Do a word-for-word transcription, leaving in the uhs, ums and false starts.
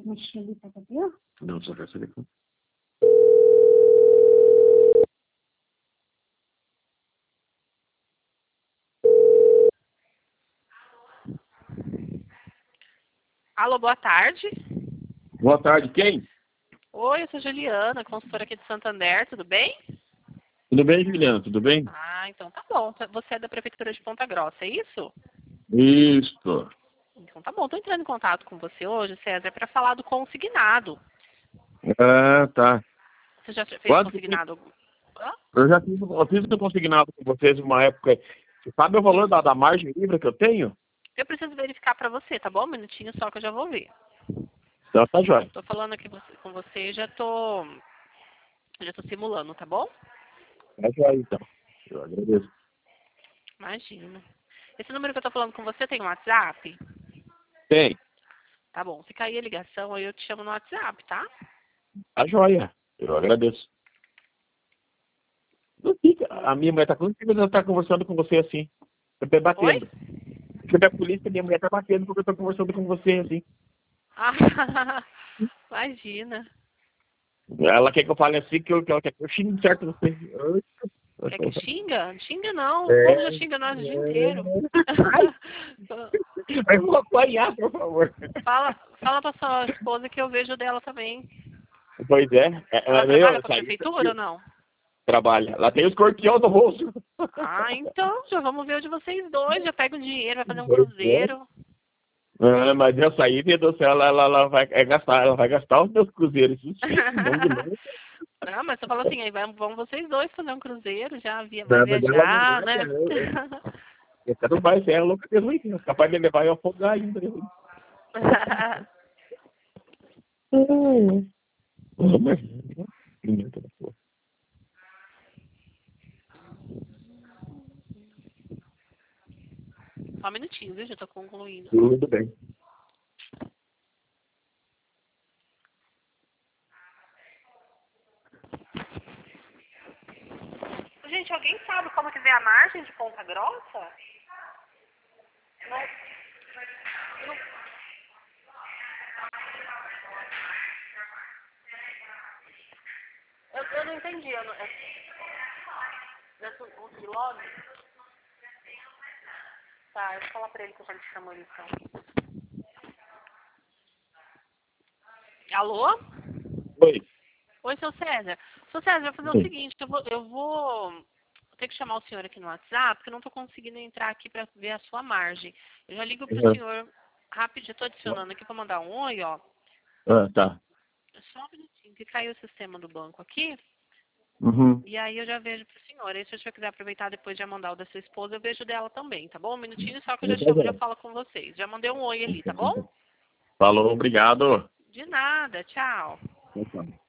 Não, só quero saber como. Alô, boa tarde. Boa tarde, quem? Oi, eu sou Juliana, consultora aqui de Santander, tudo bem? Tudo bem, Juliana? Tudo bem? Ah, então tá bom. Você é da Prefeitura de Ponta Grossa, é isso? Isso. Então tá bom. Tô entrando em contato com você hoje, César, para falar do consignado. Ah, tá. Você já fez Quanto que... consignado? Hã? Eu já fiz, eu fiz um consignado com vocês uma época. Você sabe o valor da, da margem livre que eu tenho? Eu preciso verificar para você, tá bom? Um minutinho só que eu já vou ver. Então tá jóia. Tô falando aqui você- com você e já tô, já tô simulando, tá bom? Tá jóia, então. Eu agradeço. Imagina. Esse número que eu tô falando com você tem um WhatsApp? Tem. Tá bom. Se cair a ligação, aí eu te chamo no WhatsApp, tá? Tá jóia. Eu agradeço. Não fica. A minha mulher tá contigo, ela tá conversando com você assim. Eu tô Oi? batendo. Se da polícia, minha mulher tá batendo porque eu tô conversando com você assim. Ah, imagina. Ela quer que eu fale assim, que eu, que ela quer que eu xingue certo você. Quer que xinga? Xinga não. O povo É, já xinga nós o dia inteiro. Ai, mas eu vou apanhar, por favor. Fala, fala pra sua esposa que eu vejo dela também. Pois é. é, Ela é trabalha meu, pra saí prefeitura ou não? trabalha. Ela tem o escorpião no bolso. Ah, então já vamos ver o de vocês dois. Já pega um dinheiro, vai fazer um Pois é. cruzeiro. Ah, mas eu saí, meu Deus do céu, ela, ela, ela vai é gastar, ela vai gastar os meus cruzeiros. Isso sim, não de novo. Não, mas eu falo assim, aí vai- vão vocês dois fazer um cruzeiro, já via, vai Não, mas ela não viajar, vai, né? eu, eu, eu quero mais, é louca de ruim, é capaz de levar eu afogar ainda. Hum. Mas, pimenta da porra. Só um minutinho, viu? Já tô concluindo. Tudo bem. Gente, alguém sabe como que vê a margem de Ponta Grossa? Não, não. Eu, eu não entendi. Eu não, é, é, um log? Tá, eu vou falar pra ele que eu já te chamo ele então. Alô? Oi. Oi, seu César. Seu César, eu vou fazer o Oi. seguinte, eu vou, eu vou ter que chamar o senhor aqui no WhatsApp, porque eu não estou conseguindo entrar aqui para ver a sua margem. Eu já ligo pro Uhum. senhor rapidinho, estou adicionando aqui para mandar um oi, ó. Ah, tá. Só um minutinho, que caiu o sistema do banco aqui, Uhum. e aí eu já vejo pro senhor. Aí se o senhor quiser aproveitar depois de mandar o da sua esposa, eu vejo dela também, tá bom? Um minutinho só que eu já chamo, já falo com vocês. Já mandei um oi ali, tá bom? Falou, obrigado. De nada, tchau. Tchau, tchau.